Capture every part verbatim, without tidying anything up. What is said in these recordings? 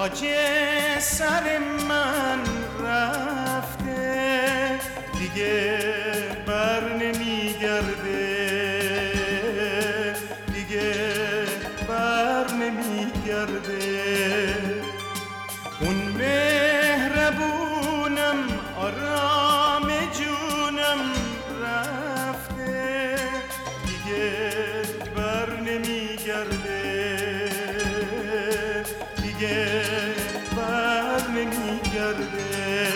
تاج سر من رفته دیگه بر نمیگرده، دیگه بر نمیگرده. اون مهربونم آرام جونم رفته دیگه بر نمیگرده، دیگه بر نمیگرده.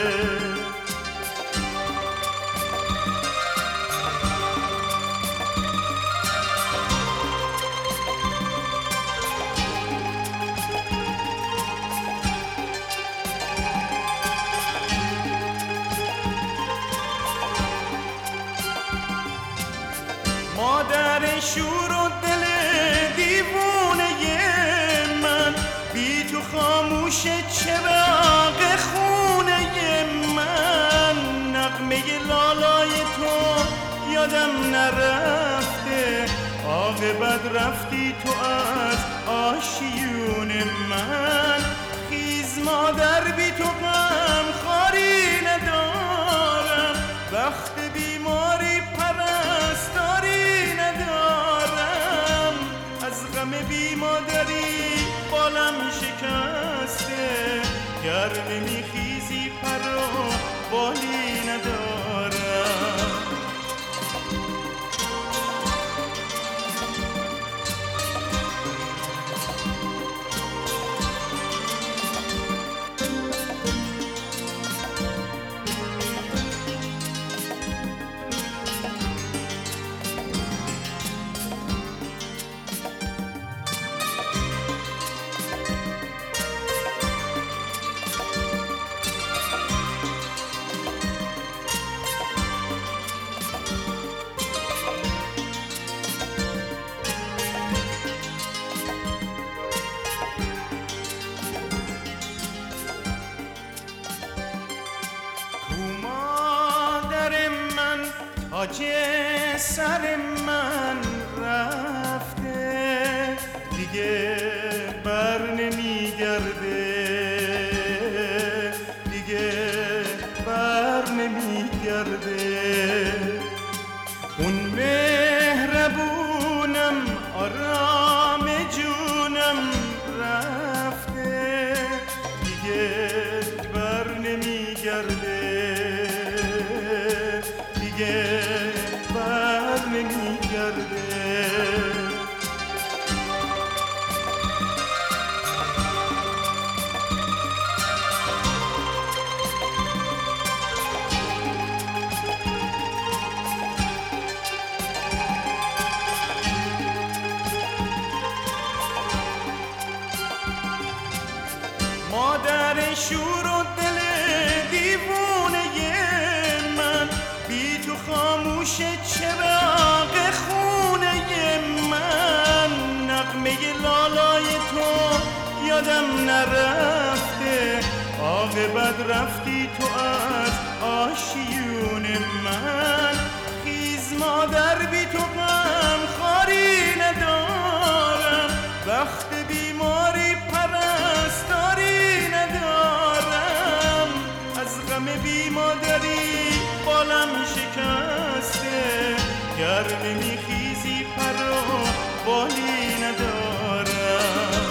مادر شور و دل دیوونه من، بی تو خاموشه چراغ خونه من. نغمه لالای تو یادم نرفته، عاقبت رفتی تو از آشیون من. خیز مادر بی تو غم خاری ندارم، وقت بیماری پرستاری ندارم. از غم بی مادری بالم شکسته، گر نمیخیزی پر و بالی ندارم. تاج سر من رفته دیگه بر نمیگرده، دیگه بر نمیگرده. اون مهربونم آرام جونم رفته دیگه بر نمیگرده، دیگه بر نمیگرده. مادر شور و دل دیوونه من، بی تو خاموشه چراغ خونه من. نغمه لالای تو یادم نرفته، عاقبت رفتی تو از آشیون من. خیز مادر بی تو غم خاری ندارم، وقت بیماری پرستاری ندارم. از غم بی مادری بالم شکسته، گر نمیخیزی پر و بالی ندارم.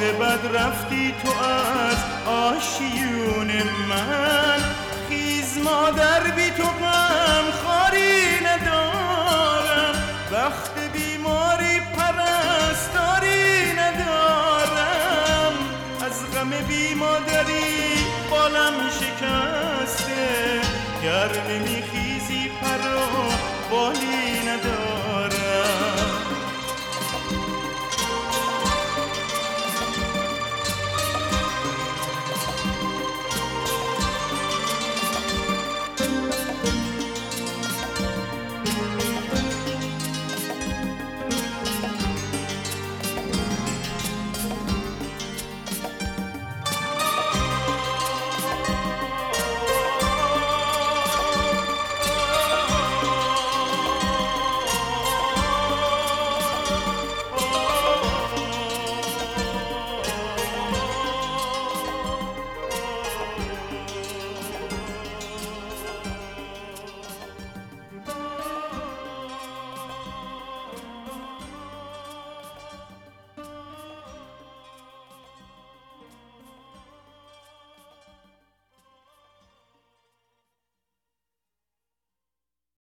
عاقبت رفتی تو از آشیون من. خیز مادر بی تو غم خاری ندارم، وقت بیماری پرستاری ندارم. از غم بی مادری بالم شکسته، گر نمیخیزی پر و بالی ندارم.